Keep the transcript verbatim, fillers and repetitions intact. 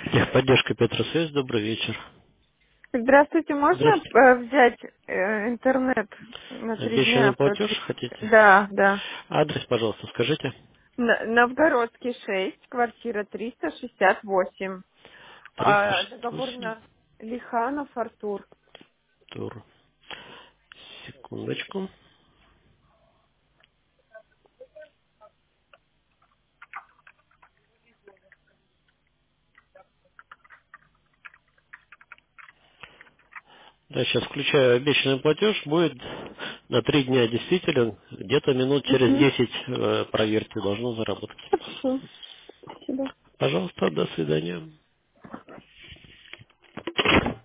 Техподдержка Петросвязь, добрый вечер. Здравствуйте, можно Здравствуйте. э, взять э, интернет на три Обещанный дня? по платеж три- хотите? Да, да. Адрес, пожалуйста, скажите. На- Новгородский шесть, квартира триста шестьдесят восемь. триста А, шестьдесят договор восемь. на Лиханов Артур. Тур. Секундочку. Да, сейчас включаю обещанный платеж. Будет на три дня действителен. Где-то минут через Угу. десять э, проверьте, должно заработать. Хорошо. Спасибо. Пожалуйста, до свидания.